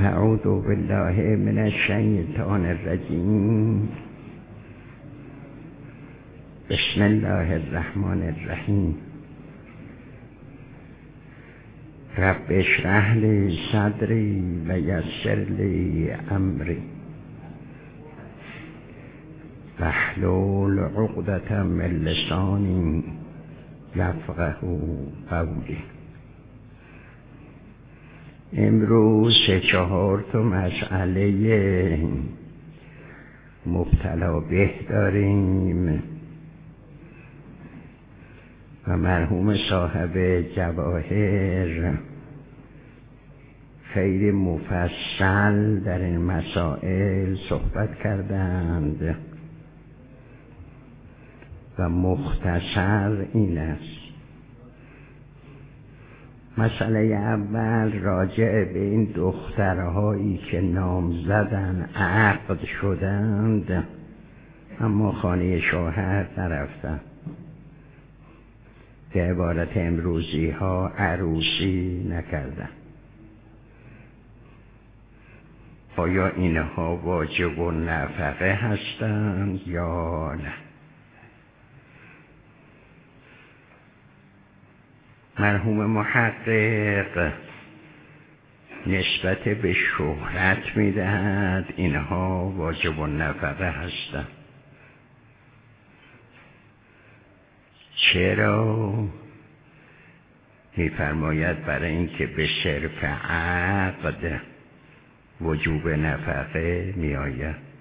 اعوذ بالله من الشیطان الرجیم. بسم الله الرحمن الرحیم. رب اشرح لی صدری و یسر لی امری واحلل عقدة من لسانی یفقهوا قولی. امروز 3-4 مسئله مبتلا به داریم و مرحوم صاحب جواهر خیلی مفصل در این مسائل صحبت کردند و مختصر این است. مسئله اول راجع به این دخترهایی که نامزدن عقد شدند اما خانه شوهر نرفتن، به عبارت امروزی ها عروسی نکردن. آیا اینها واجب و نفقه هستند یا نه؟ مرحوم محقق نسبت به شهرت میدهد اینها واجب و نفقه هستند. چرا؟ میفرماید برای اینکه به صرف عقد وجوب نفقه میآید.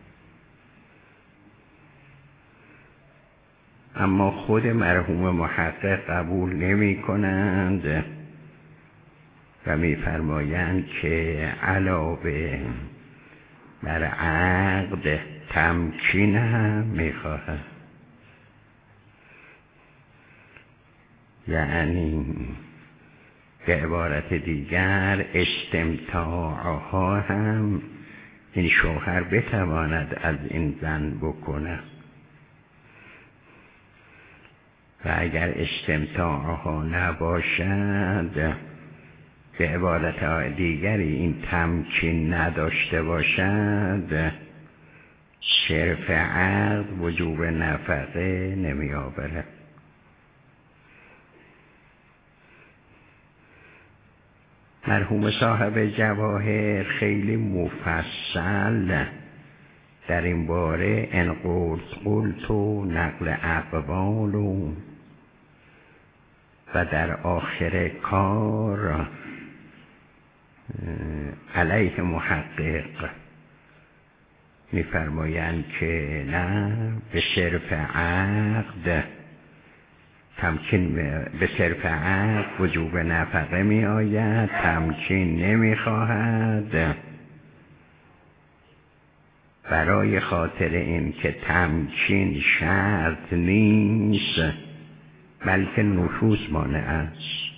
اما خود مرحوم محقق قبول نمی کنند و میفرمایند که علاوه بر عقد تمکین هم میخواهد، یعنی به عبارت دیگر استمتاعها هم این شوهر بتواند از این زن بکنه و اگر استمتاعها نباشد، به عبارت دیگری این تمکین نداشته باشد، صرف عقد وجوب نفقه نمی آورد. مرحوم صاحب جواهر خیلی مفصل در این باره ان قلت و نقل اقوال و در آخر کار علیه محقق میفرمایند که نه، به صرف عقد تمکین، به صرف عقد وجوب نفقه می آید، تمکین نمی خواهد، برای خاطر این که تمکین شرط نیست بلکه نشوز مانع است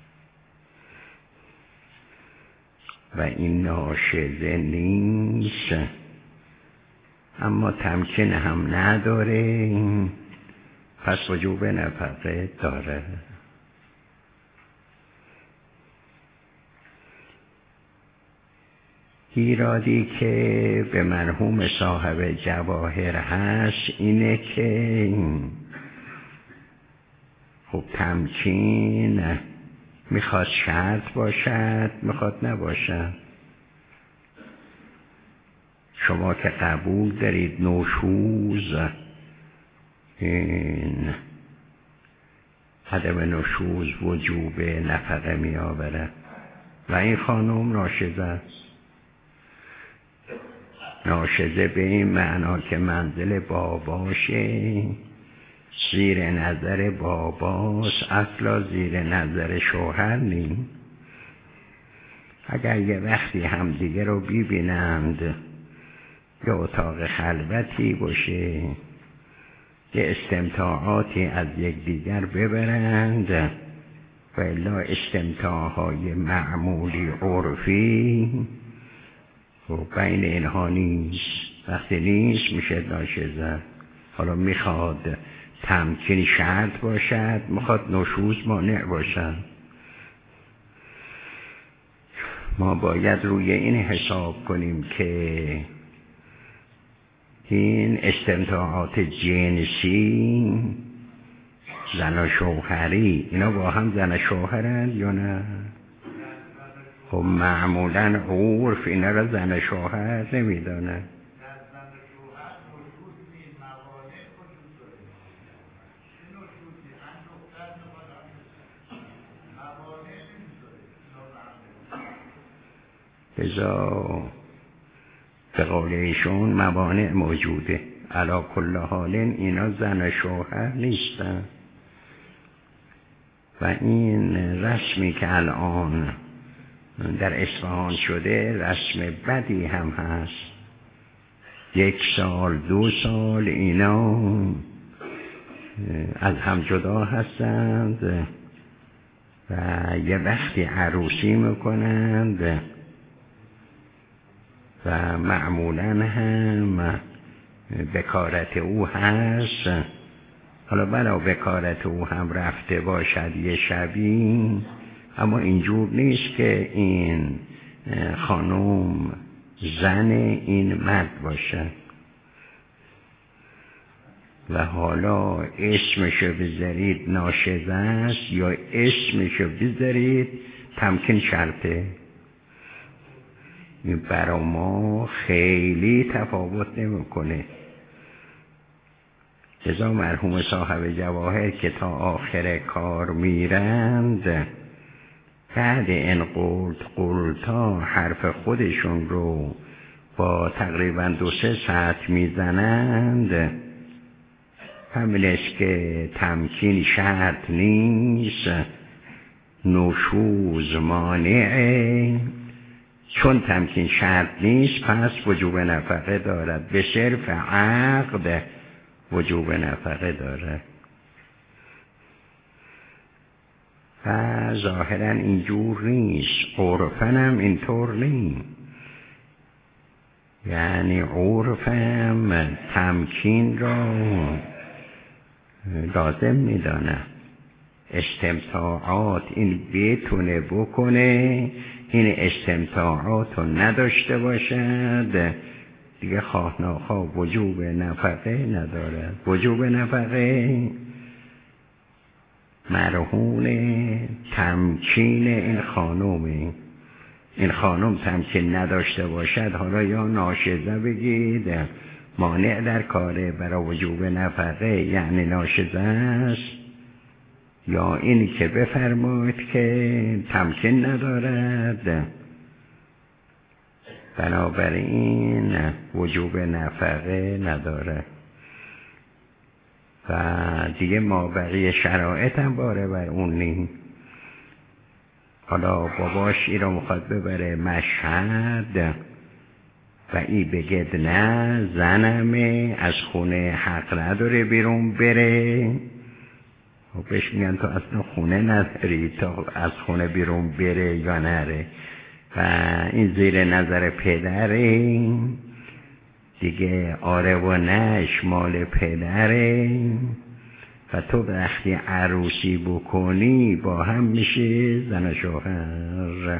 و این ناشزه نیست، اما تمکین هم نداره، پس وجوب نفقه داره. ایرادی که به مرحوم صاحب جواهر هست اینه که خب تمکین میخواد شرط باشد، میخواد نباشد. شما که قبول دارید نشوز، این عدم نشوز وجوب نفقه می آورد و این خانم ناشزه است. ناشزه به این معنا که منزل باباشه، زیر نظر باباست، اصلا زیر نظر شوهر نیست. اگر یه وقتی همدیگه رو ببینند یا اتاق خلوتی باشه، یه استمتاعاتی از یکدیگر ببرند و الا استمتاعهای معمولی عرفی و بین اینها نیست. وقتی نیست میشه ناشزه. حالا میخواد تمکین شرط باشد، میخواد نشوز مانع باشد. ما باید روی این حساب کنیم که این استمتاعات جنسی زن و شوهری اینا با هم زن و شوهرن یا نه؟ خب معمولا عرف اینا را زن و شوهر نمیدانه. لذا به قول ایشون موانع موجوده، علا کل حال اینا زن و شوهر نیستن. و این رسمی که الان در اصفهان شده رسم بدی هم هست. 1 سال 2 سال اینا از هم جدا هستند و یه وقتی عروسی میکنند و معمولا هم بکارت او هست. حالا بلا بکارت او هم رفته باشد یه شبی، اما اینجور نیست که این خانم زن این مرد باشد. و حالا اسمشو بذارید ناشزه است یا اسمشو بذارید تمکین شرطه، این برا ما خیلی تفاوت نمیکنه. لذا مرحوم صاحب جواهر که تا آخر کار میرند بعد این قلتا حرف خودشون رو با تقریبا 2-3 ساعت میزنند. همین است که تمکین شرط نیست، نشوز مانعه. چون تمکین شرط نیست پس وجوب نفقه دارد، به صرف عقد وجوب نفقه دارد. و ظاهرا اینجور نیست، عرفن هم اینطور نیست. یعنی عرفم تمکین را لازم میدانه، استمتاعات این بتونه بکنه، این استمتاعات رو نداشته باشد دیگه خواه ناخواه وجوب نفقه نداره. وجوب نفقه مرهون تمکین این خانومه. این خانم تمکین نداشته باشد، حالا یا ناشزه بگید مانع در کاره برای وجوب نفقه یعنی ناشزه است، یا اینی که بفرمایید که تمکین ندارد بنابراین وجوب نفقه نداره. و دیگه ما بقیه شرایط هم باره بر اون نیم. حالا باباش ای رو میخواد ببره مشهد و ای بگید نه زنمه از خونه حق نداره بیرون بره، و بهش میگن تو اصلا خونه نداری تا از خونه بیرون بره یا نره. و این زیر نظر پدره دیگه، آره و نش مال پدره. و تو وقتی عروسی بکنی با هم میشه زن و شوهر.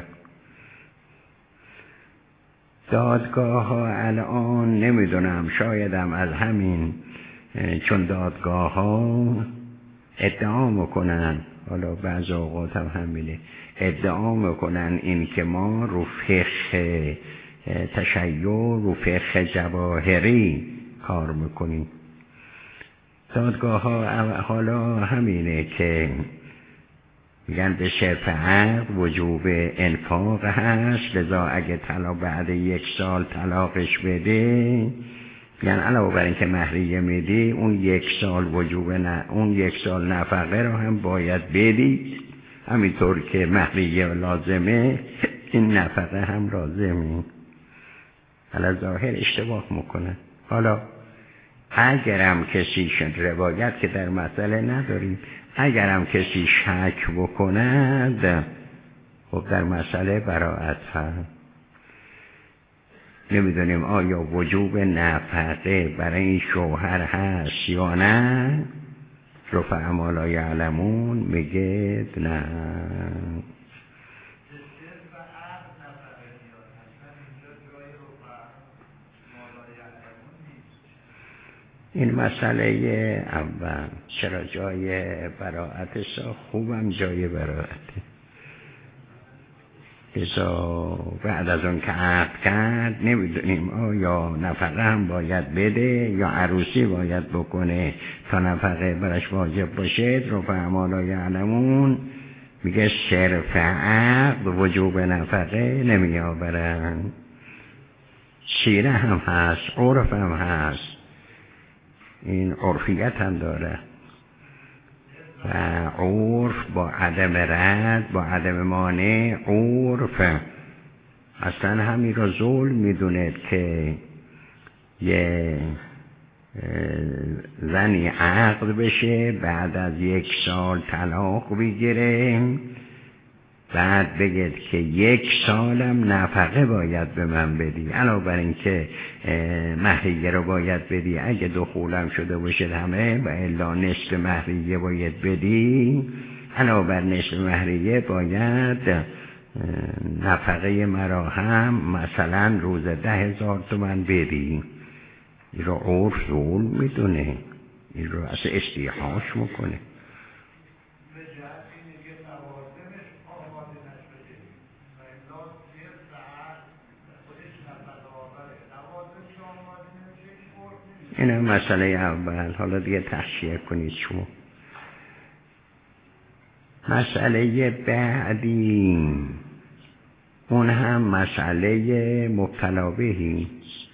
دادگاه ها الان نمیدونم، شایدم از همین چون دادگاه ها ادعا میکنن، حالا بعض اوقات هم همینه، ادعا میکنن این که ما رو فقه تشیع رو فقه جواهری کار میکنیم. دادگاه ها حالا همینه که میگن به صرف عقد وجوب انفاق هست، لذا اگه طلاق بعد 1 سال طلاقش بده، یعنی علاوه بر این که مهریه میدی اون 1 سال وجوب اون 1 سال نفقه رو هم باید بدید، همینطور که مهریه لازمه این نفقه هم لازمه. حالا ظاهر اشتباه میکنه. حالا اگرم کسی روایت که در مسئله نداریم، اگرم کسی شک بکند خب در مسئله براءت هست. نمیدونیم آیا وجوب نفقه برای این شوهر هست یا نه. رفع ما لا یعلمون میگه نه. این مسئله اول. چرا جای براءتش خوبم جای براءته. ازا بعد از اون که عقد کرد نمیدونیم آیا نفقه هم باید بده یا عروسی باید بکنه تا نفقه برش واجب باشه. رفعا لا یعلمون میگه صرف عقد وجوب نفقه نمیآورن. سیره هم هست، عرف هم هست، این عرفیت هم داره و عرف با عدم رد، با عدم مانع عرف اصلا همین را ظلم میدونه که یه زنی عقد بشه بعد از 1 سال طلاق بگیره، بعد بگید که 1 سالم نفقه باید به من بدی، علاوه بر این که مهریه رو باید بدی، اگه دخولم شده باشه همه و الا نصف مهریه باید بدی، علاوه بر نصف مهریه باید نفقه مرا هم مثلا روز 10,000 تومان بدی. این رو عرف ظلم میدونه، این رو اصلا استیحاش میکنه. این هم مسئله اول. حالا دیگه تحشیه کنید شما. مسئله بعدی اون هم مسئله مبتلا بهی،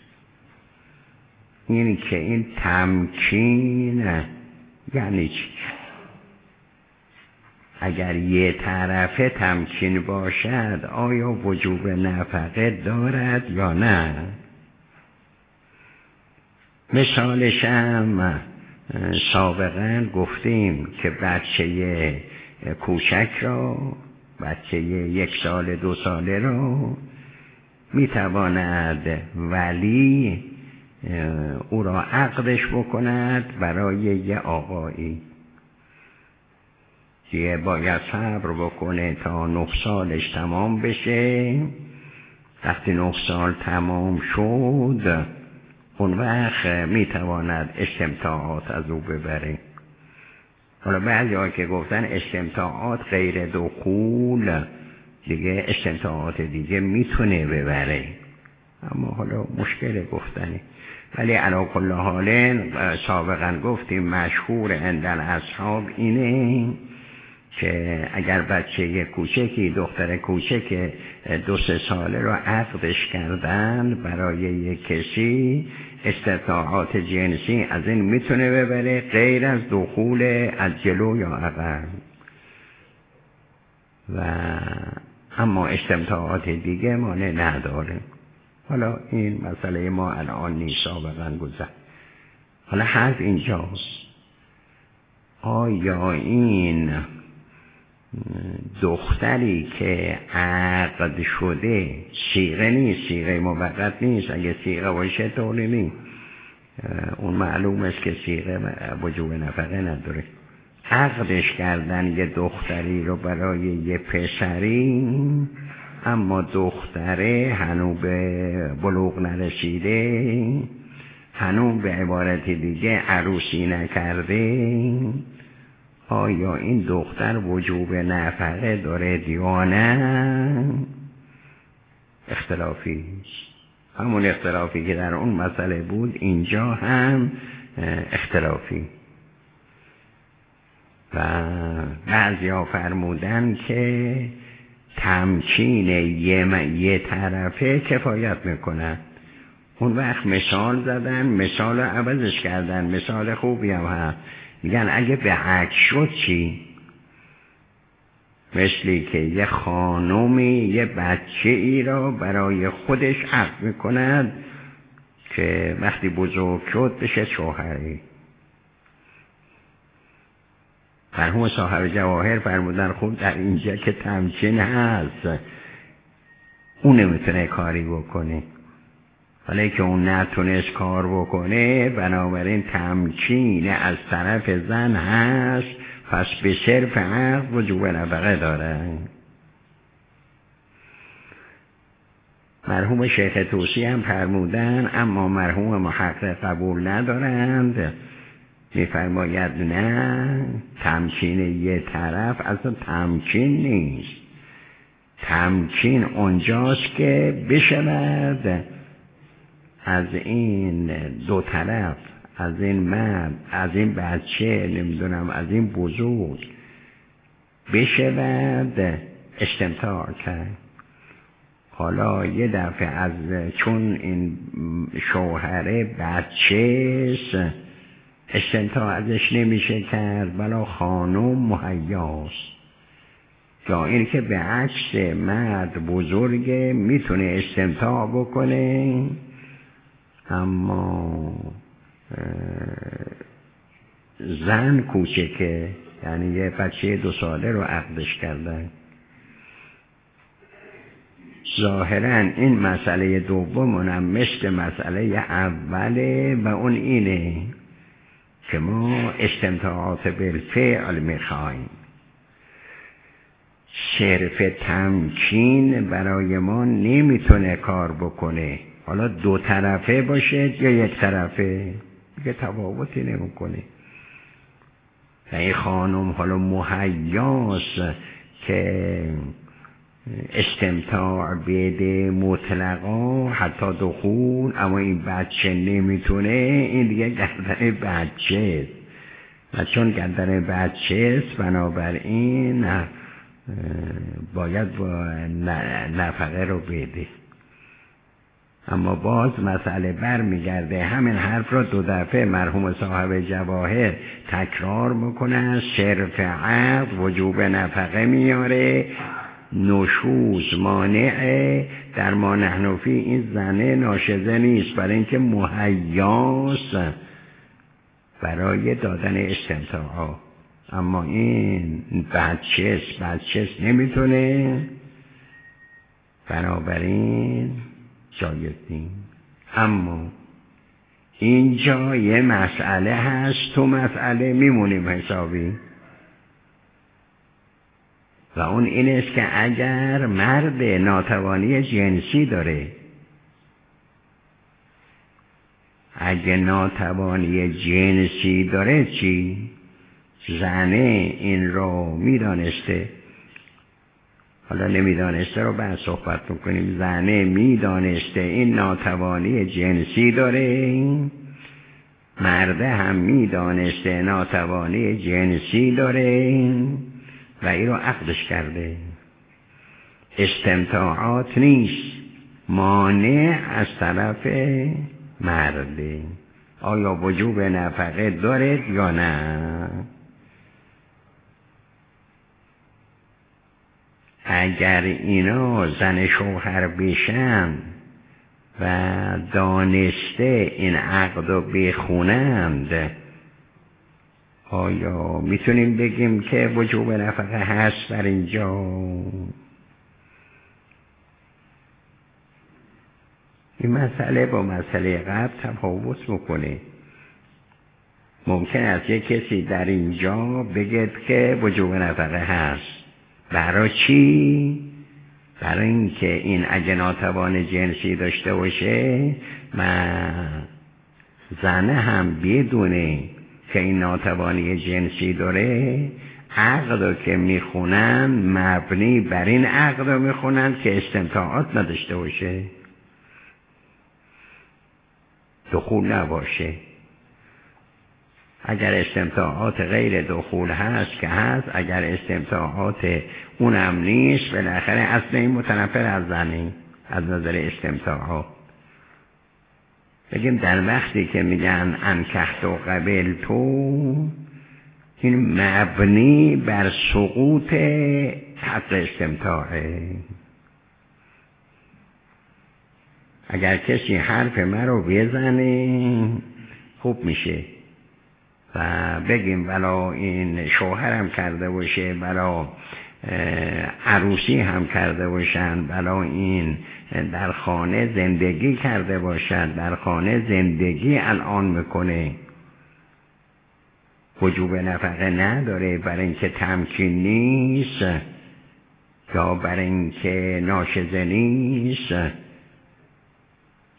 اینی که این تمکین یعنی چی؟ اگر یه طرفه تمکین باشد آیا وجوب نفقه دارد یا نه؟ مثالش هم سابقا گفتیم که بچه کوچک را، بچه 1 سال 2 ساله را میتواند ولی او را عقدش بکند برای یه آقایی که باید صبر بکنه تا 9 سالش تمام بشه. وقتی 9 سال تمام شد اون وقت میتواند استمتاعات از او ببره. حالا بعضی ها که گفتن استمتاعات غیر دخول، دیگه استمتاعات دیگه میتونه ببره، اما حالا مشکل گفتنه. ولی علی کل حال سابقا گفتیم مشهور عند اصحاب اینه که اگر بچه کوچکی، دختر کوچک 2-3 ساله را عقدش کردن برای یک کسی، استطاعات جنسی از این میتونه ببره غیر از دخول از جلو یا عقب، و اما استمتاعات دیگه مانع نداره. حالا این مسئله ما الان نیست، سابقا گذشت. حالا حرف اینجاست، آیا این دختری که عقد شده صیغه نیست، صیغه موقت نیست، اگه صیغه باشه طوری نیست، اون معلوم است که صیغه وجوب نفقه نداره، عقدش کردن یه دختری رو برای یه پسری، اما دختره هنوز به بلوغ نرسیده، هنوز به عبارت دیگه عروسی نکرده، آیا این دختر وجوب نفقه داره یا نه؟ اختلافی، همون اختلافی که در اون مسئله بود اینجا هم اختلافی. و بعضی ها فرمودن که تمکین یه طرفه کفایت میکنه. اون وقت مثال زدن، مثال رو عوضش کردن، مثال خوبی هم هست، میگن اگه به عکس شد چی؟ مثلی که یه خانومی یه بچه ای را برای خودش عقد میکند که وقتی بزرگ شد بشه شوهری. مرحوم صاحب جواهر فرمودن خوب در اینجا که تمکین هست اون نمیتونه کاری بکنه، ولی که اون نتونست کار بکنه بنابراین تمکین از طرف زن هست، پس به صرف عقد وجوب نفقه داره. مرحوم شیخ طوسی هم فرمودن، اما مرحوم محقق قبول ندارند. میفرماید نه، تمکین یه طرف اصلا تمکین نیست. تمکین اونجاست که بشود از این دو طرف، از این مرد، از این بچه، نمیدونم از این بزرگ، بشود استمتاع کرد. حالا یه دفعه از چون این شوهر بچه استمتاع ازش نمیشه کرد، بلا خانم مهیاست. یا این که به عکس مرد بزرگه میتونه استمتاع بکنه، اما زن کوچکه، یعنی یه بچه 2 ساله رو عقدش کردن. ظاهراً این مسئله دومونم مثل مسئله اوله و اون اینه که ما استمتاعات بالفعل میخوایم. صرف تمکین برای ما نمیتونه کار بکنه، حالا 2 طرفه باشه یا 1 طرفه، دیگه تفاوتی نمیکنه. و این خانم حالا مهیاست که استمتاع بده مطلقا حتی دخول، اما این بچه نمیتونه، این دیگه گردن بچه است و چون گردن بچه است بنابراین باید با نفقه رو بده. اما باز مسئله برمیگرده، همین حرف را 2 دفعه مرحوم صاحب جواهر تکرار میکنه. صرف عقد وجوب نفقه میاره، نشوز مانعه. در ما نحن فی این زنه ناشزه نیست، برای اینکه مهیاست برای دادن استمتاع. اما این بچه نمیتونه، بنابراین جایز نیست. اما اینجا یه مسئله هست، تو مسئله میمونیم حسابی، و اون این است که اگر مرد ناتوانی جنسی داره، اگه ناتوانی جنسی داره چی؟ زنه این رو میدانسته، حالا نمیدانسته رو بعد صحبت میکنیم، زنه میدانسته این ناتوانی جنسی داره، مرده هم میدانسته ناتوانی جنسی داره و این رو عقدش کرده. استمتاعات نیست، مانع از طرف مرده. آیا وجوب نفقه دارد یا نه؟ اگر اینا زن شوهر بشن و دانسته این عقد رو بخونند، آیا میتونیم بگیم که وجوب نفقه هست در اینجا؟ این مسئله با مسئله قبل تفاوت میکنه. ممکن است یک کسی در اینجا بگه که وجوب نفقه هست. برای چی؟ برای اینکه این اگه ناتوان جنسی داشته باشه، زنه هم بدونه که این ناتوانی جنسی داره، عقد که میخونن مبنی بر این عقد میخونن که استمتاعات نداشته باشه، دخول نباشه. اگر استمتاعات غیر دخول هست که هست، اگر استمتاعات اونم نیست، بالاخره اصل این متنفر از زنی از نظر استمتاعات. بگیم در وقتی که میگن انکحت و قبل تو، این مبنی بر سقوط حق استمتاعه. اگر کسی حرف من رو بزنه خوب میشه و بگیم بلا این شوهرم کرده باشه، بلا عروسی هم کرده باشن، بلا این در خانه زندگی کرده باشد، در خانه زندگی الان میکنه، وجوب نفقه نداره برای اینکه تمکین نیست یا برای اینکه ناشزه نیست،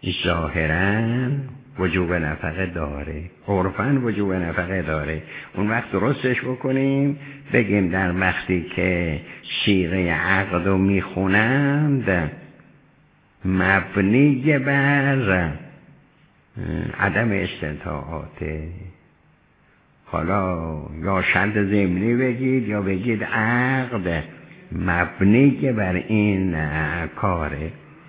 ظاهراً وجوب نفقه داره، عرفاً وجوب نفقه داره. اون وقت درستش بکنیم بگیم در وقتی که صیغه عقد رو میخونند مبنی بر عدم استمتاعاته. حالا یا شرط ضمنی بگید یا بگید عقد مبنی بر این کاره.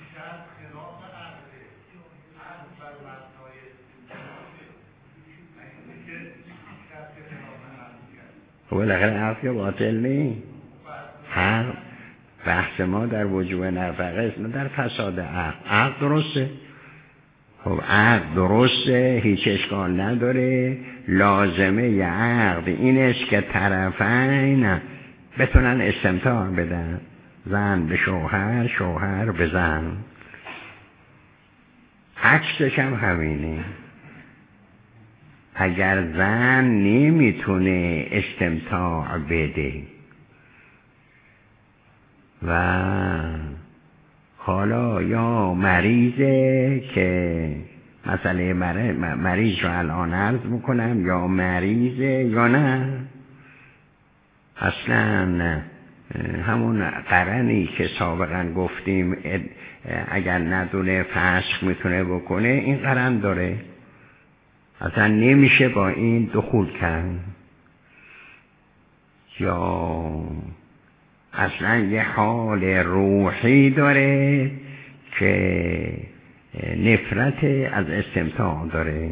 خب بالاخره عقد که باطل نیست. هر بحث ما در وجوب نفقه است نه در فساد عقد. عقد درسته، خب عقد درسته، هیچ اشکال نداره. لازمه عقد این است که طرفین بتونن استمتاع بدن، زن به شوهر، شوهر به زن. عکسش هم همینه. اگر زن نمیتونه استمتاع بده و حالا یا مریضه که مسئله مریض رو الان عرض میکنم، یا مریضه یا نه اصلا همون قرنی که سابقا گفتیم اگر ندونه فسخ میتونه بکنه، این قرن داره، اصلا نمیشه با این دخول کرد. یا اصلا یه حال روحی داره که نفرت از استمتاع داره.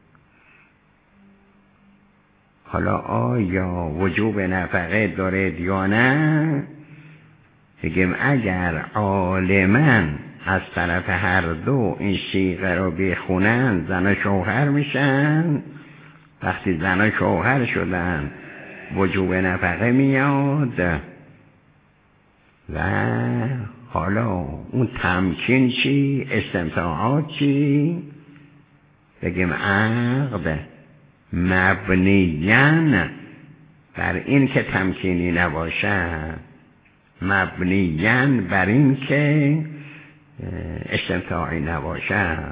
حالا آیا وجوب نفقه داره یا نه؟ بگیم اگر عالماً از طرف هر دو این صیغه رو بخونن زن و شوهر میشن. وقتی زن و شوهر شدن وجوب نفقه میاد. و حالا اون تمکین چی؟ استمتاعات چی؟ بگیم عقد مبنیاً بر این که تمکینی نباشد، مبنیاً بر این که استمتاعی نباشد.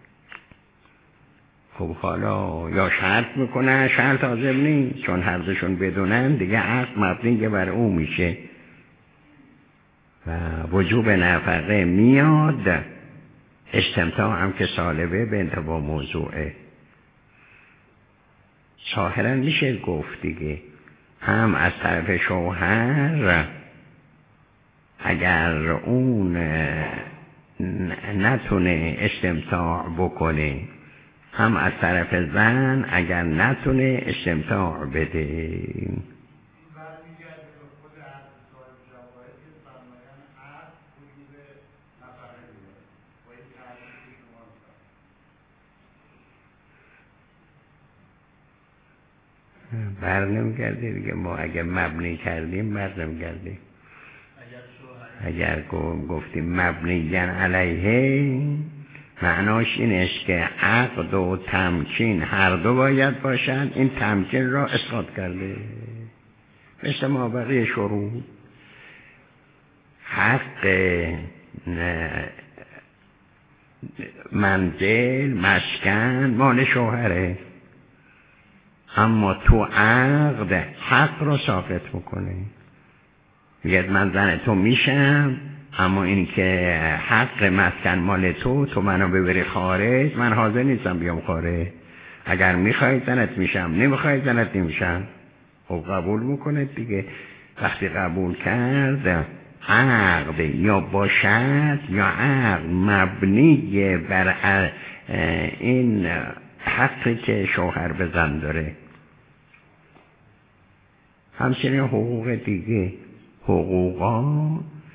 خب حالا یا شرط میکنه، شرط لازم نیست، چون هر دوشون بدونن دیگه عقد مبنی بر اون میشه و وجوب نفقه میاد. استمتاع هم که سالبه به انتباه موضوعه. ظاهرا میشه گفت دیگه هم از طرف شوهر اگر اون نتونه استمتاع بکنه، هم از طرف زن اگر نتونه استمتاع بده. بر نمیگرده دیگه. ما اگر مبنی کردیم بر نمیگرده. اگر گفتیم مبنی علیه معناش این است که عقد و تمکین هر دو باید باشند. این تمکین را اسقاط کرده. مثل ما بقیه شروع حق منزل مسکن مال شوهره، اما تو عقد حق رو ساقط میکنه. میگه من زن تو میشم، اما این که حق مسکن مال تو منو ببری خارج، من حاضر نیستم بیام خارج. اگر میخوای زنت میشم، نمیخوای زنت نمیشم. خب قبول میکنه دیگه. وقتی قبول کرد عقد یا باشد یا عقد مبنی بر این حقی که شوهر به زن داره. همچنین حقوق دیگه، حقوقا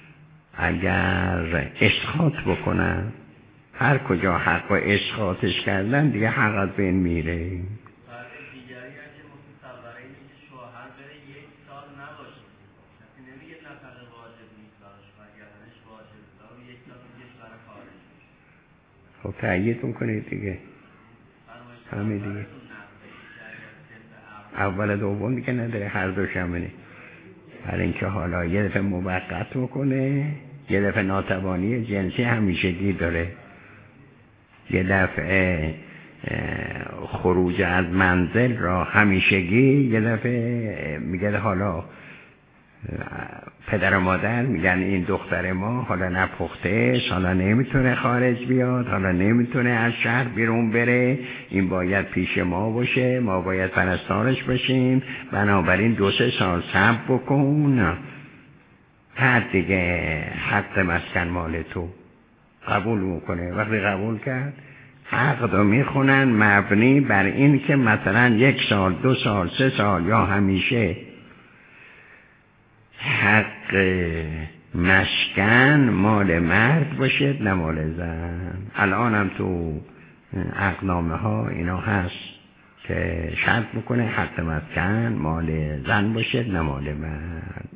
اگر اسقاط بکنن، هر کجا حق و اسقاطش کردن دیگه حق از بین میره. خب تأییدتون کنید دیگه. همه دیگه اول دوم دیگه نداره، هر دوش همینه. برای اینکه حالا یه دفعه موقت بکنه، یه دفعه ناتوانی جنسی همیشگی داره. یه دفعه خروج از منزل را همیشگی، یه دفعه میگه حالا پدر و مادر میگن این دختر ما حالا نپخته، حالا نمیتونه خارج بیاد، حالا نمیتونه از شهر بیرون بره، این باید پیش ما باشه، ما باید پرستارش باشیم، بنابراین 2-3 سال صبر بکن، بعد دیگه حق مسکن مال تو. قبول میکنه. وقتی قبول کرد عقد رو میخونن مبنی بر این که مثلا 1 سال 2 سال 3 سال یا همیشه حق مسکن مال مرد باشه نه مال زن. الان هم تو عقدنامه ها اینا هست که شرط میکنه حق مسکن مال زن باشه نه مال مرد.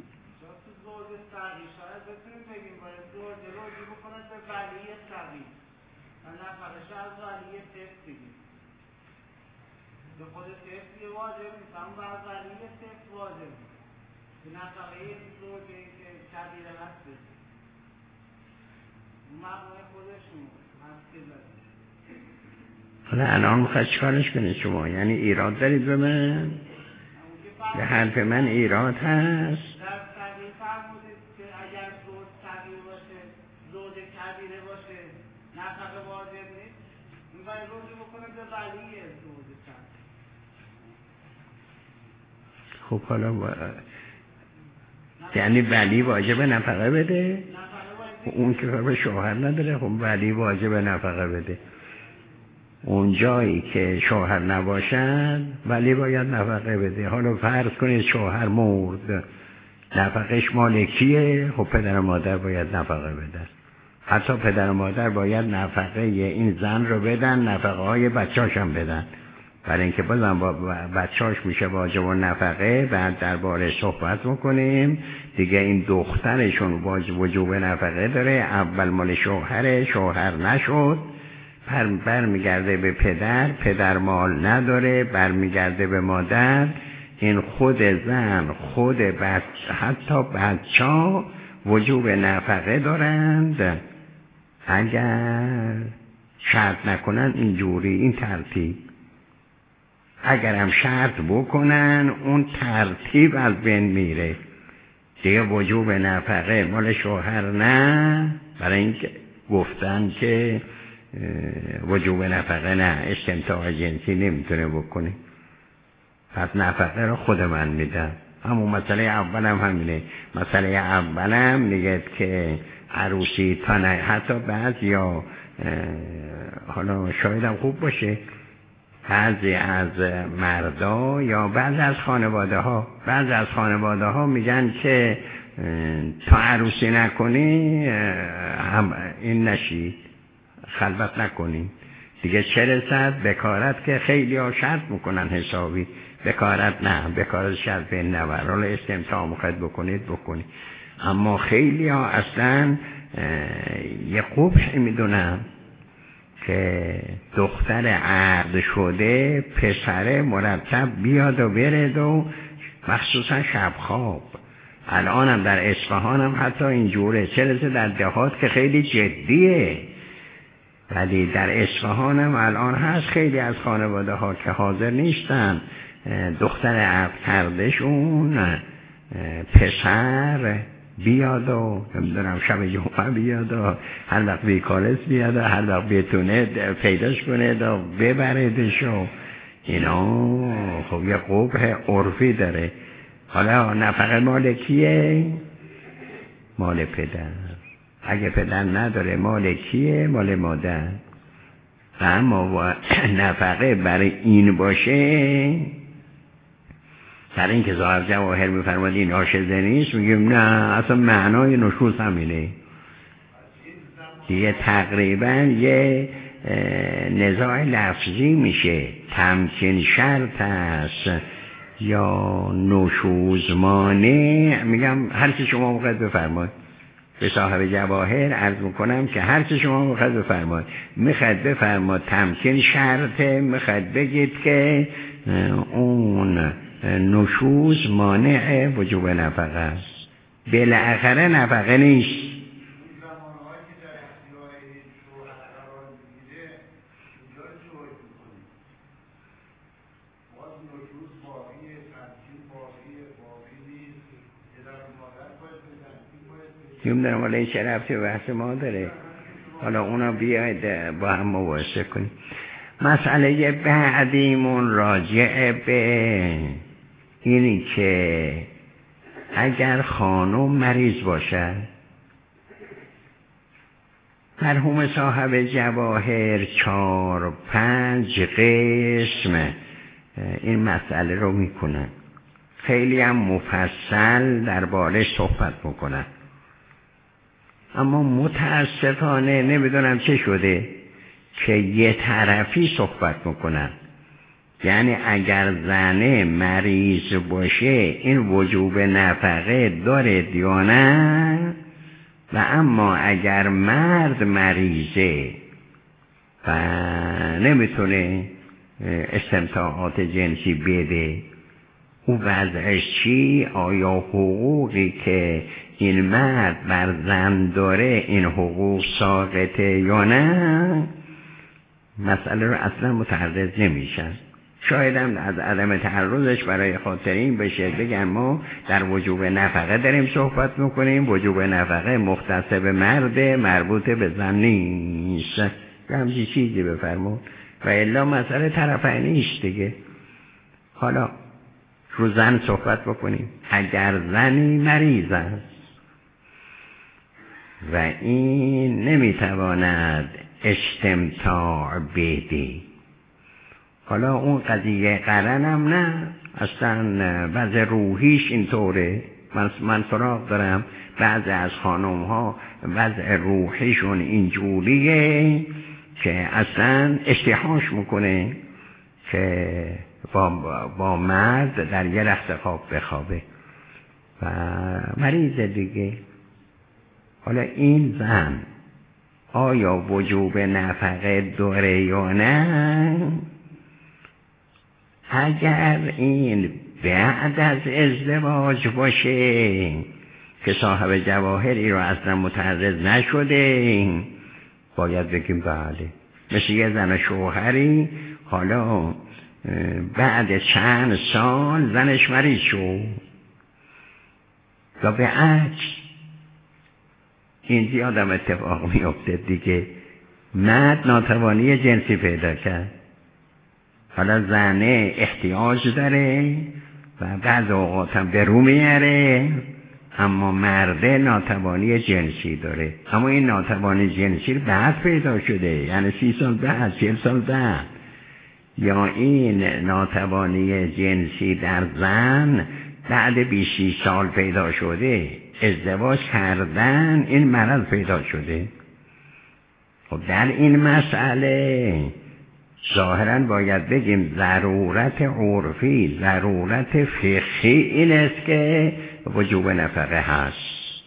حالا الان میخواد چیکارش کنید شما؟ یعنی ایراد دارید به من؟ به حرف من ایراد هست؟ در تغییر فرمودید که اگر زوج تغییر باشه، زوج کبیره باشه، نفقه واجب نیست، این باید رجوع بکنه به ولی زوج کبیره. خب حالا یعنی ولی واجب نفقه بده؟ اون که به شوهر نداره، خب ولی واجب نفقه بده. اون جایی که شوهر نباشد ولی باید نفقه بده. حالا فرض کنید شوهر مرد، نفقهش مال کیه؟ خب پدر و مادر باید نفقه بدن. حتی پدر و مادر باید نفقه این زن رو بدن، نفقه های بچه‌اش هم بدن، برای اینکه بازم با بچه‌اش میشه واجب و نفقه. بعد درباره صحبت میکنیم دیگه. این دخترشون وجوب نفقه داره، اول مال شوهره، شوهر نشد، برمیگرده به پدر، پدر مال نداره، برمیگرده به مادر. این خود زن، خود حتی بچه‌ها وجوب نفقه دارند اگر شرط نکنن اینجوری این ترتیب. اگر هم شرط بکنن اون ترتیب از بین میره دیگه. وجوب نفقه مال شوهر نه، برای اینکه گفتن که وجوب نفقه نه، استمتاع جنسی نمیتونه بکنه، پس نفقه رو خود من میدم. همون مسئله اولم همینه. مسئله اولم میگه که عروسی تا نه، حتی بعضیا حالا شاید هم خوب باشه، بعضی از مردا یا بعضی از خانواده ها میگن که تا عروسی نکنی هم این نشی، خلوت نکنی دیگه. چه رسد بکارت که خیلی ها شرط میکنن حسابی، بکارت نه، بکارت شرط به نور، حالا استمتاع مخواهد بکنید. اما خیلی ها اصلا یه قبح میدونن که دختر عقد شده پسر مرتب بیاد و برد، و مخصوصا شب خواب. الان هم در اصفهان هم حتی اینجوره، چه رسه در دهات که خیلی جدیه، ولی در اصفهان هم الان هست خیلی از خانواده ها که حاضر نیستن دختر عقد کردشون پسر بیاد و نمیدونم شب جمعه بیاد و هر وقت بیکارست بیاد و هر وقت بتونه پیداش کنه و ببردش و اینا. خب یه قبح عرفی داره. حالا نفقه مال کیه؟ مال پدر. اگه پدر نداره مال کیه؟ مال مادر. اما نفقه برای این باشه، برای اینکه ظاهر جواهر میفرماد این آشزه نیست، میگیم نه اصلا معنای نشوز همینه دیگه. تقریبا یه نزاع لفظی میشه. تمکین شرط است یا نشوز مانع. میگم هر چی شما میخواید بفرماد. به صاحب جواهر عرض میکنم که هر چی شما میخواید بفرماد. میخواید بفرماد تمکین شرطه، میخواید بگید که اون نشوز مانع وجوب نفقه است، بالاخره نفقه نیست. نمیدونم حالا این چه ربطی به بحث ما داره، حالا اونا بیاید با هم مباحثه کنیم. مسئله بعدیمون راجع به اینی که اگر خانم مریض باشد، مرحوم صاحب جواهر 4-5 قسم این مسئله رو میکنن، خیلی هم مفصل دربارش صحبت میکنن، اما متاسفانه نمیدونم چه شده که یه طرفی صحبت میکنن. یعنی اگر زنه مریض باشه این وجوب نفقه داره یا نه، و اما اگر مرد مریضه و نمیتونه استمتاعات جنسی بده، او وضعش چی؟ آیا حقوقی که این مرد بر زن داره این حقوق ساقطه یا نه؟ مسئله رو اصلا متعرض نمیشن. شاید هم از عدم تعرضش برای خاطر این بشه بگن ما در وجوب نفقه داریم صحبت میکنیم، وجوب نفقه مختص به مرد، مربوط به زن نیست، همچین چیزی بفرمون، و الا مسئله طرفینیست دیگه. حالا رو زن صحبت بکنیم. اگر زنی مریض است و این نمیتواند استمتاع بده، حالا اون قضیه قرنم نه، اصلا وضع روحیش اینطوره. من سراغ دارم بعضی از خانم ها وضع روحیشون اینجوریه که اصلا اشتهاش میکنه که با مرد در یه رخت خواب بخوابه و مریض دیگه. حالا این زن آیا وجوب نفقه داره یا نه؟ اگر این بعد از ازدواج باشه که صاحب جواهری رو اصلا متعرض نشده، باید بگیم بله. مثل یه زن و شوهری حالا بعد چند سال زنش مریض شد، یا به عکس، این زیادم اتفاق میفته دیگه، مرد ناتوانی جنسی پیدا کرد، حالا زنه احتیاج داره و بعض اوقات هم به رو میاره، اما مرده ناتوانی جنسی داره، اما این ناتوانی جنسی بعد پیدا شده، یعنی 30 سال بعد، 40 سال بعد. یا این ناتوانی جنسی در زن بعد 20 سال پیدا شده، ازدواج کردن این مرض پیدا شده. خب در این مسئله ظاهراً باید بگیم ضرورت عرفی، ضرورت فقهی این است که وجوب نفقه هست.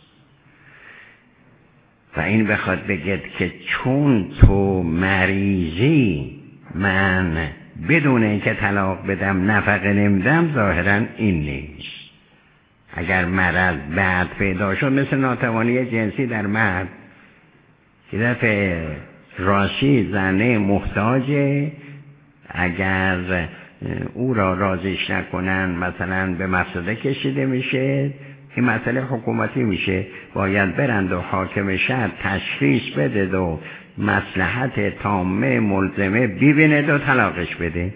و این بخواد بگید که چون تو مریضی من بدون اینکه طلاق بدم نفقه نمیدم، ظاهراً این نیست. اگر مرض بعد پیدا شد مثل ناتوانی جنسی در مرد، که دفعه راستی زنه محتاجه، اگر او را راضیش نکنن مثلا به مفسده کشیده میشه، این مسئله حکومتی میشه، باید برند و حاکم شهر تشخیص بده و مصلحت تامه ملزمه ببیند و طلاقش بده.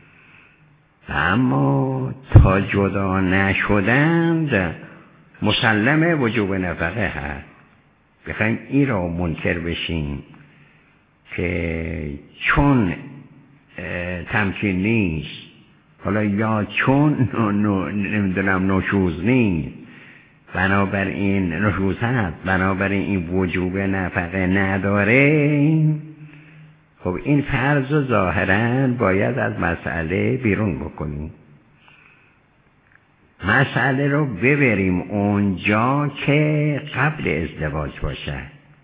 اما تا جدا نشدند مسلمه وجوب نفقه هست. بخوایم این را منکر بشیم که چون تمکین نیست، حالا یا چون نمیدونم نشوز نیست، بنابراین نشوز هست، بنابراین این وجوب نفقه نداره، خب این فرض ظاهراً باید از مسئله بیرون بکنیم. مسئله رو ببریم اونجا که قبل ازدواج باشه.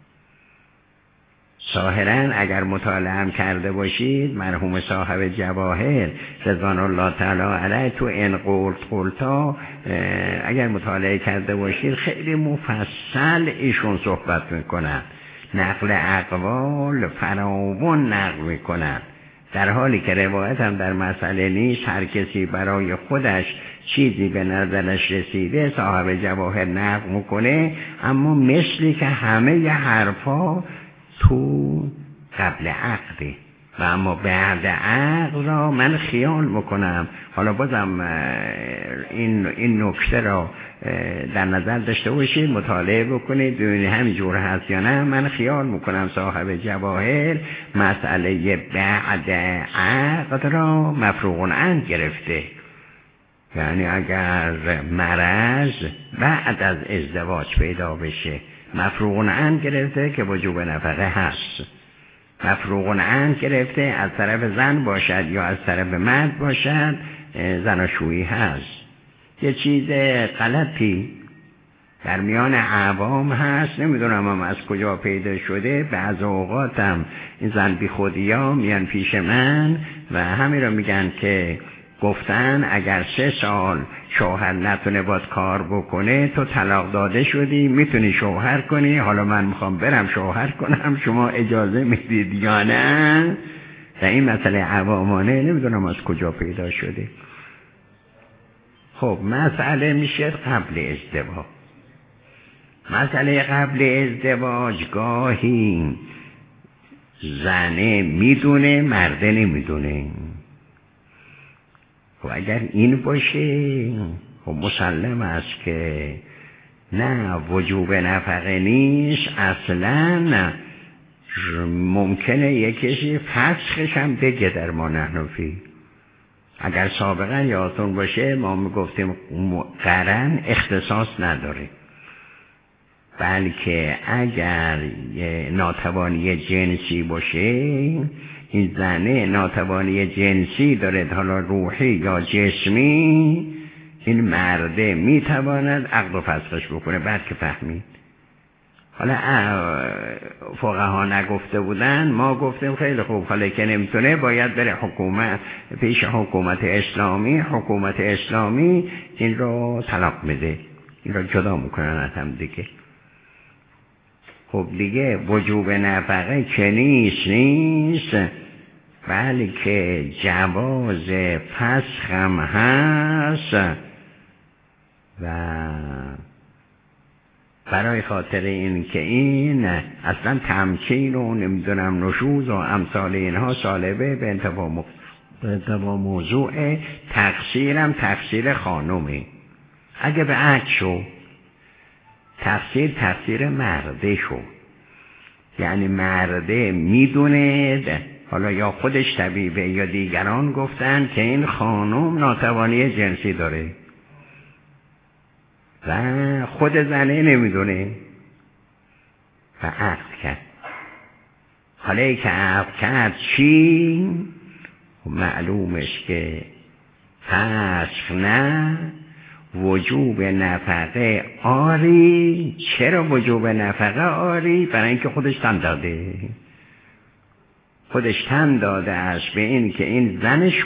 ظاهراً اگر مطالعه هم کرده باشید، مرحوم صاحب جواهر رضوان الله تعالی علیه تو این قلتا اگر مطالعه کرده باشید خیلی مفصل ایشون صحبت میکنن، نقل اقوال فراوان نقل میکنن در حالی که روایت هم در مسئله نیست. هر کسی برای خودش چیزی به نظرش رسیده صاحب جواهر نقل میکنه، اما مثلی که همه ی حرفا تو قبل عقده و اما بعد عقد را من خیال میکنم. حالا بازم این نکته را در نظر داشته باشید، مطالعه بکنید ببینید همینجور هست یا نه. من خیال میکنم صاحب جواهر مسئله بعد عقد را مفروغ عنه گرفته، یعنی اگر مرض بعد از ازدواج پیدا بشه مفروغ عنه گرفته که وجوب نفقه هست. مفروغ عنه گرفته از طرف زن باشد یا از طرف مرد باشد زناشویی هست. یه چیز غلطی در میان عوام هست، نمیدونم هم از کجا پیدا شده. بعض اوقاتم این زن بی خودی ها میان پیش من و همین رو میگن که گفتن اگر 3 سال شوهر نتونه باید کار بکنه تو طلاق داده شدی، میتونی شوهر کنی. حالا من میخوام برم شوهر کنم، شما اجازه میدید یا نه؟ و این مسئله عوامانه نمیدونم از کجا پیدا شده. خب مسئله میشه قبل ازدواج. مسئله قبل ازدواج گاهی زنه میدونه مرده نمیدونه. خب اگر این باشه خب مسلم است که نه وجوب نفقه نیست اصلا. ممکنه یکیشی فسخش هم بگه در ما نحنفی. اگر سابقا یادتون باشه ما میگفتیم قرن اختصاص نداره، بلکه اگر ناتوانی جنسی باشه، این زنه ناتوانی جنسی داره حالا روحی یا جسمی، این مرده میتواند عقد و فسخش بکنه. بعد که فهمید. حالا فقها نگفته بودن، ما گفتیم خیلی خوب، حالا که نمیتونه باید بره حکومت پیش حکومت اسلامی. حکومت اسلامی این رو طلاق میده، این رو جدا میکنن از هم دیگه. خب دیگه وجوب نفقه که نیست بلکه جواز فسخ هم هست و برای خاطر این که این اصلا تمکین و نمیدونم نشوز و امثال اینها سالبه به انتباه موضوع تقصیرم تقصیر خانومه. اگه به عکس شو تقصیر مرده شو، یعنی مرده میدونه، حالا یا خودش طبیبه یا دیگران گفتن که این خانم ناتوانی جنسی داره و خود زنه نمیدونه و عقد کرد. حالا ای که عقد کرد چی؟ معلومش که فسخ نه، وجوب نفقه آری. چرا وجوب نفقه آری؟ برای اینکه خودش تن داده. خودش تن داده است به این که این زنش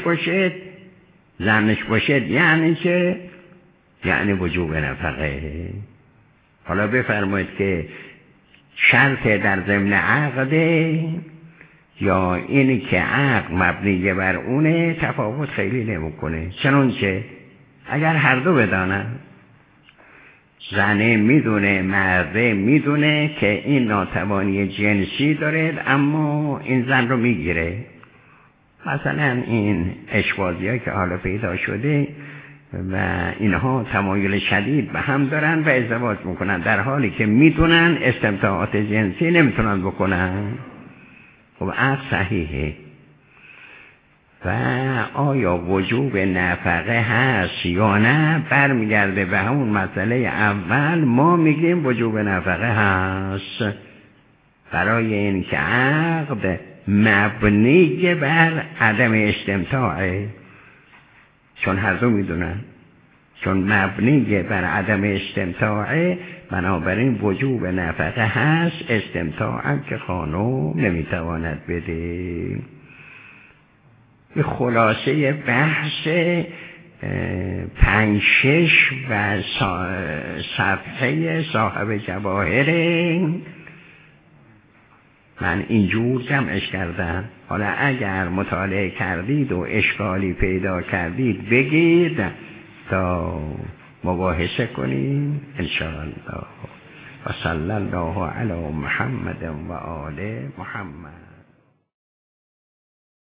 باشد یعنی که یعنی وجوب نفقه. حالا بفرمایید که شرط در ضمن عقده یا اینی که عقد مبنی بر اونه تفاوت خیلی نمیکنه. چنانچه اگر هر دو بدانن، زنه میدونه مرده میدونه که این ناتوانی جنسی داره اما این زن رو میگیره، مثلا این اشوازی ها که حالا پیدا شده و اینها تمایل شدید به هم دارن و ازدواج میکنن در حالی که میدونن استمتاعات جنسی نمیتونن بکنن. خب عقد صحیحه. و آیا وجوب نفقه هست یا نه برمیگرده به همون مسئله اول. ما میگیم وجوب نفقه هست برای این که عقد مبنی بر عدم استمتاعه، چون هر دو میدونن چون مبنی بر عدم استمتاعه بنابراین وجوب نفقه هست. استمتاعم که خانم نمیتواند بده. خلاصه بحث 5-6 و صفحه صاحب جواهر من اینجور جمعش کردم. حالا اگر مطالعه کردید و اشکالی پیدا کردید بگید تا مباحثه کنیم انشاءالله. و صلی الله علی محمد و آل محمد.